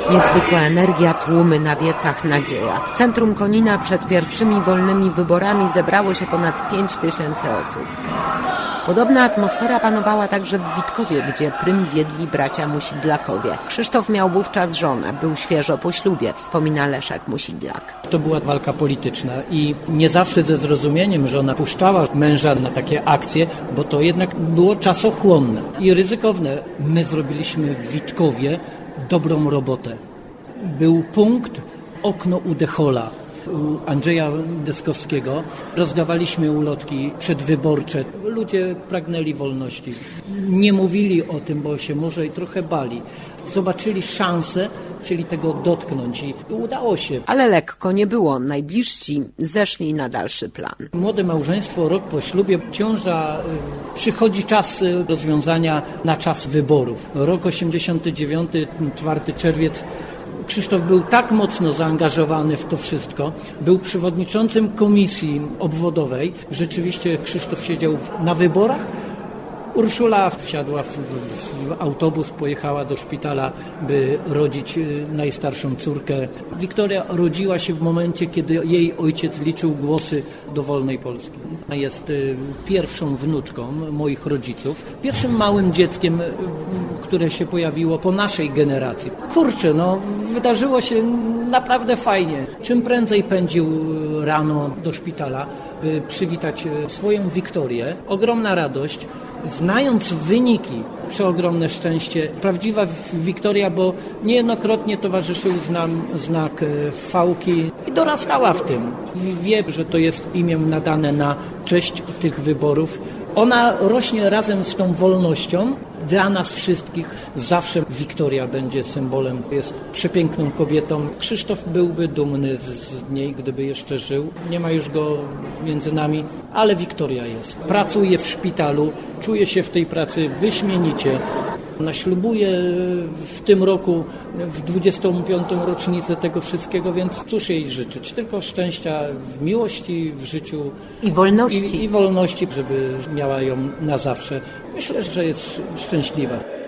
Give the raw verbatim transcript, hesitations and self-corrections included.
Niezwykła energia, tłumy na wiecach, nadzieja. W centrum Konina przed pierwszymi wolnymi wyborami zebrało się ponad pięć tysięcy osób. Podobna atmosfera panowała także w Witkowie, gdzie prym wiedli bracia Musidlakowie. Krzysztof miał wówczas żonę, był świeżo po ślubie, wspomina Leszek Musidlak. To była walka polityczna i nie zawsze ze zrozumieniem żona puszczała męża na takie akcje, bo to jednak było czasochłonne i ryzykowne. My zrobiliśmy w Witkowie dobrą robotę. Był punkt, okno u Dechola, u Andrzeja Deskowskiego. Rozdawaliśmy ulotki przedwyborcze. Ludzie pragnęli wolności. Nie mówili o tym, bo się może i trochę bali. Zobaczyli szansę, chcieli tego dotknąć i udało się. Ale lekko nie było. Najbliżsi zeszli na dalszy plan. Młode małżeństwo, rok po ślubie, ciąża, przychodzi czas rozwiązania na czas wyborów. Rok osiemdziesiąty dziewiąty, czwarty czerwiec. Krzysztof był tak mocno zaangażowany w to wszystko, był przewodniczącym komisji obwodowej. Rzeczywiście Krzysztof siedział na wyborach. Urszula wsiadła w, w, w autobus, pojechała do szpitala, by rodzić najstarszą córkę. Wiktoria rodziła się w momencie, kiedy jej ojciec liczył głosy do wolnej Polski. Jest pierwszą wnuczką moich rodziców, pierwszym małym dzieckiem, które się pojawiło po naszej generacji. Kurczę, no wydarzyło się naprawdę fajnie. Czym prędzej pędził rano do szpitala, by przywitać swoją Wiktorię. Ogromna radość. Znając wyniki, przeogromne szczęście. Prawdziwa Wiktoria, bo niejednokrotnie towarzyszył nam znak fałki i dorastała w tym. Wie, że to jest imię nadane na cześć tych wyborów. Ona rośnie razem z tą wolnością. Dla nas wszystkich zawsze Wiktoria będzie symbolem. Jest przepiękną kobietą. Krzysztof byłby dumny z, z niej, gdyby jeszcze żył. Nie ma już go między nami, ale Wiktoria jest. Pracuje w szpitalu, czuje się w tej pracy wyśmienicie. Ona ślubuje w tym roku, w dwudziestą piątą rocznicę tego wszystkiego, więc cóż jej życzyć? Tylko szczęścia w miłości, w życiu. I wolności. I, i wolności, żeby miała ją na zawsze. Myślę, że jest szczęśliwa.